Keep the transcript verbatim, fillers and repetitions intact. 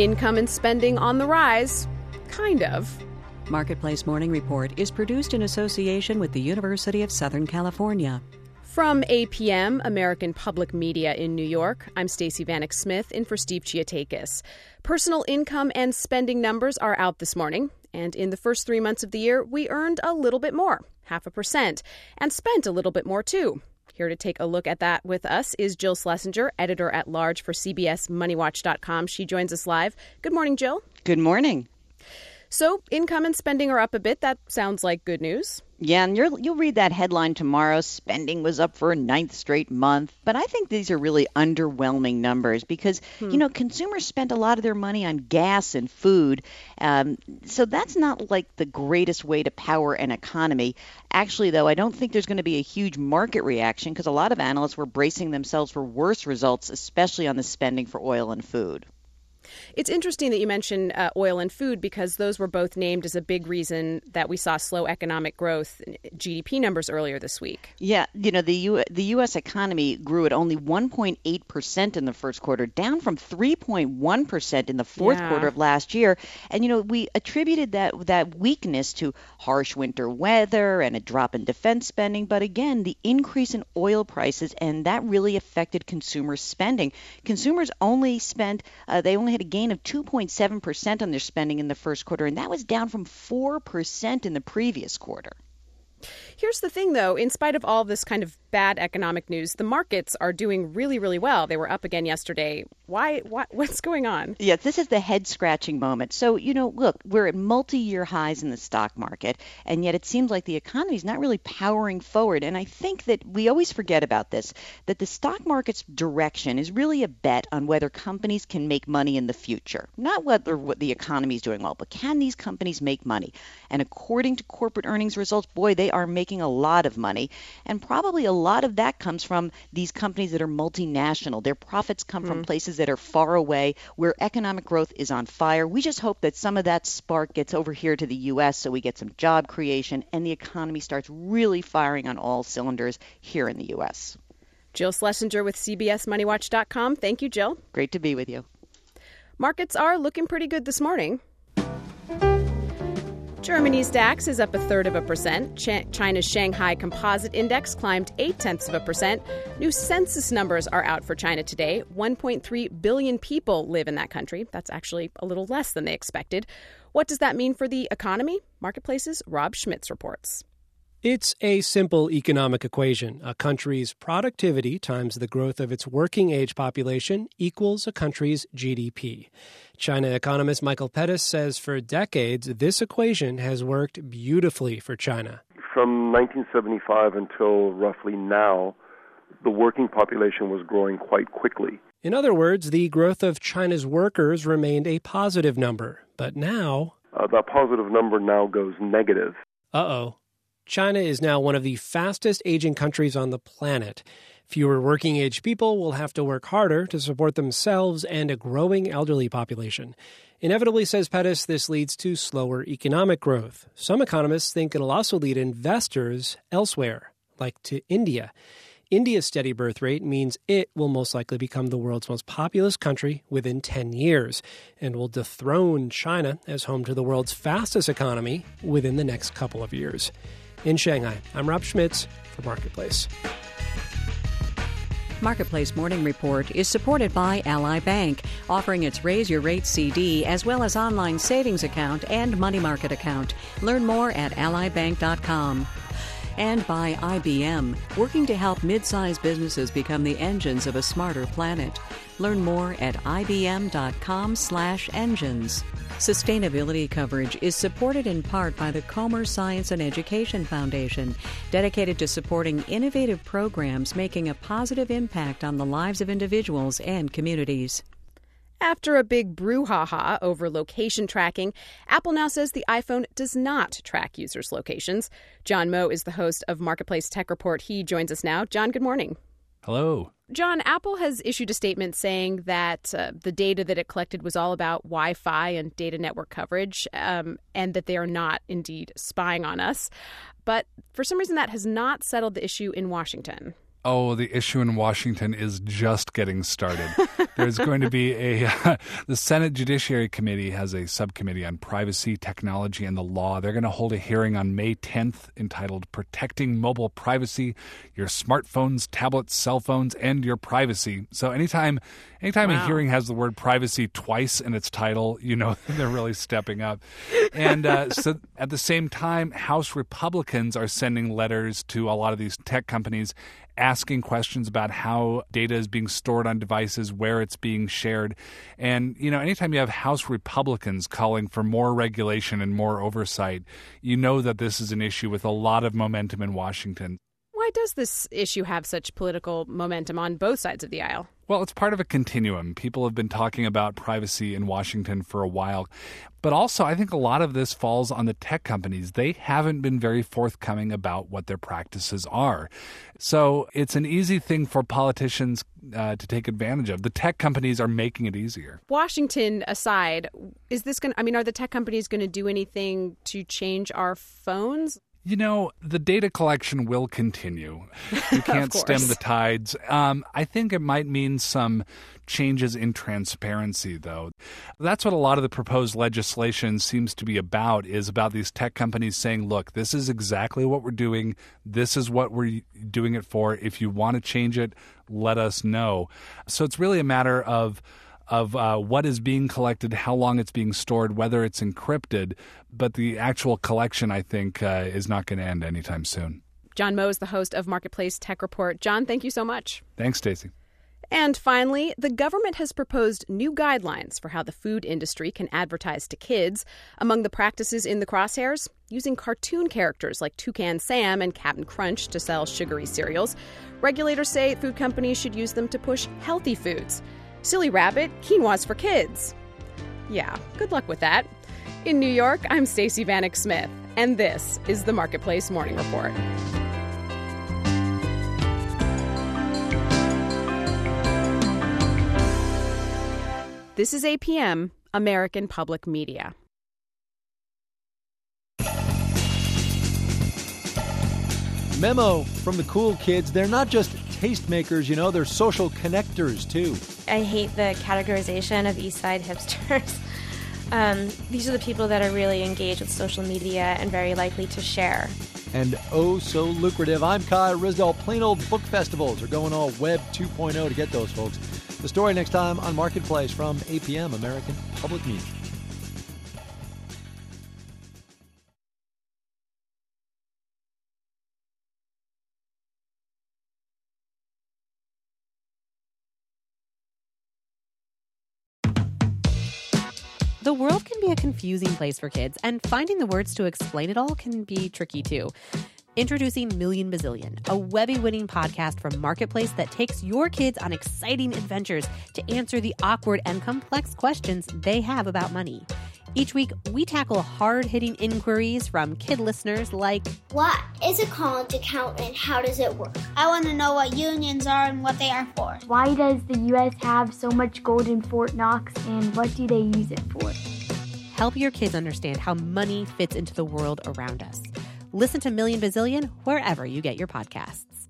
Income and spending on the rise. Kind of. Marketplace Morning Report is produced in association with the University of Southern California. From A P M, American Public Media in New York, I'm Stacey Vanek Smith in for Steve Chiatakis. Personal income and spending numbers are out this morning, and in the first three months of the year, we earned a little bit more, half a percent, and spent a little bit more too. Here to take a look at that with us is Jill Schlesinger, editor-at-large for C B S Money Watch dot com. She joins us live. Good morning, Jill. Good morning. So, income and spending are up a bit. That sounds like good news. Yeah, and you're, you'll read that headline tomorrow. Spending was up for a ninth straight month. But I think these are really underwhelming numbers because, hmm. you know, consumers spent a lot of their money on gas and food. Um, so that's not like the greatest way to power an economy. Actually, though, I don't think there's going to be a huge market reaction because a lot of analysts were bracing themselves for worse results, especially on the spending for oil and food. It's interesting that you mentioned uh, oil and food because those were both named as a big reason that we saw slow economic growth G D P numbers earlier this week. Yeah, you know, the U- the U S economy grew at only one point eight percent in the first quarter, down from three point one percent in the fourth yeah. quarter of last year. And, you know, we attributed that that weakness to harsh winter weather and a drop in defense spending. But again, the increase in oil prices, and that really affected consumer spending. Consumers only spent, uh, they only had a gain of two point seven percent on their spending in the first quarter, and that was down from four percent in the previous quarter. Here's the thing, though. In spite of all this kind of bad economic news, the markets are doing really, really well. They were up again yesterday. Why? What, what's going on? Yes, this is the head-scratching moment. So, you know, look, we're at multi-year highs in the stock market, and yet it seems like the economy is not really powering forward. And I think that we always forget about this, that the stock market's direction is really a bet on whether companies can make money in the future. Not whether what the economy is doing well, but can these companies make money? And according to corporate earnings results, boy, they are making a lot of money. And probably a lot of that comes from these companies that are multinational. Their profits come mm. from places that are far away, where economic growth is on fire. We just hope that some of that spark gets over here to the U S so we get some job creation and the economy starts really firing on all cylinders here in the U S. Jill Schlesinger with C B S Money Watch dot com. Thank you, Jill. Great to be with you. Markets are looking pretty good this morning. Germany's DAX is up a third of a percent. Ch- China's Shanghai Composite Index climbed eight tenths of a percent. New census numbers are out for China today. one point three billion people live in that country. That's actually a little less than they expected. What does that mean for the economy? Marketplace's Rob Schmitz reports. It's a simple economic equation. A country's productivity times the growth of its working-age population equals a country's G D P. China economist Michael Pettis says for decades, this equation has worked beautifully for China. From nineteen seventy-five until roughly now, the working population was growing quite quickly. In other words, the growth of China's workers remained a positive number. But now... Uh, that positive number now goes negative. Uh-oh. China is now one of the fastest aging countries on the planet. Fewer working-age people will have to work harder to support themselves and a growing elderly population. Inevitably, says Pettis, this leads to slower economic growth. Some economists think it'll also lead investors elsewhere, like to India. India's steady birth rate means it will most likely become the world's most populous country within ten years and will dethrone China as home to the world's fastest economy within the next couple of years. In Shanghai, I'm Rob Schmitz for Marketplace. Marketplace Morning Report is supported by Ally Bank, offering its Raise Your Rate C D as well as online savings account and money market account. Learn more at ally bank dot com. And by I B M, working to help mid-sized businesses become the engines of a smarter planet. Learn more at I B M dot com slash engines. Sustainability coverage is supported in part by the Comer Science and Education Foundation, dedicated to supporting innovative programs making a positive impact on the lives of individuals and communities. After a big brouhaha over location tracking, Apple now says the iPhone does not track users' locations. John Moe is the host of Marketplace Tech Report. He joins us now. John, good morning. Hello. John, Apple has issued a statement saying that uh, the data that it collected was all about Wi-Fi and data network coverage, um, and that they are not indeed spying on us. But for some reason, that has not settled the issue in Washington. Oh, the issue in Washington is just getting started. There's going to be a, uh, the Senate Judiciary Committee has a subcommittee on privacy, technology, and the law. They're going to hold a hearing on May tenth entitled Protecting Mobile Privacy, Your Smartphones, Tablets, Cell Phones, and Your Privacy. So anytime, anytime wow. a hearing has the word privacy twice in its title, you know they're really stepping up. And uh, so at the same time, House Republicans are sending letters to a lot of these tech companies asking questions about how data is being stored on devices, where it's being shared. And, you know, anytime you have House Republicans calling for more regulation and more oversight, you know that this is an issue with a lot of momentum in Washington. Why does this issue have such political momentum on both sides of the aisle? Well, it's part of a continuum. People have been talking about privacy in Washington for a while. But also, I think a lot of this falls on the tech companies. They haven't been very forthcoming about what their practices are. So it's an easy thing for politicians uh, to take advantage of. The tech companies are making it easier. Washington aside, is this going? I mean, are the tech companies going to do anything to change our phones? You know, the data collection will continue. You can't stem the tides. Um, I think it might mean some changes in transparency, though. That's what a lot of the proposed legislation seems to be about, is about these tech companies saying, look, this is exactly what we're doing. This is what we're doing it for. If you want to change it, let us know. So it's really a matter of of uh, what is being collected, how long it's being stored, whether it's encrypted. But the actual collection, I think, uh, is not going to end anytime soon. John Moe is the host of Marketplace Tech Report. John, thank you so much. Thanks, Stacey. And finally, the government has proposed new guidelines for how the food industry can advertise to kids. Among the practices in the crosshairs, using cartoon characters like Toucan Sam and Captain Crunch to sell sugary cereals. Regulators say food companies should use them to push healthy foods. Silly Rabbit, quinoa's for kids. Yeah, good luck with that. In New York, I'm Stacey Vanek Smith, and this is the Marketplace Morning Report. This is A P M, American Public Media. Memo from the cool kids. They're not just tastemakers, you know, they're social connectors, too. I hate the categorization of East Side hipsters. Um, these are the people that are really engaged with social media and very likely to share. And oh, so lucrative. I'm Kai Ryssdal. Plain old book festivals are going all Web two point oh to get those, folks. The story next time on Marketplace from A P M, American Public Media. The world can be a confusing place for kids, and finding the words to explain it all can be tricky too. Introducing Million Bazillion, a Webby-winning podcast from Marketplace that takes your kids on exciting adventures to answer the awkward and complex questions they have about money. Each week, we tackle hard-hitting inquiries from kid listeners like, what is a college account and how does it work? I want to know what unions are and what they are for. Why does the U S have so much gold in Fort Knox and what do they use it for? Help your kids understand how money fits into the world around us. Listen to Million Bazillion wherever you get your podcasts.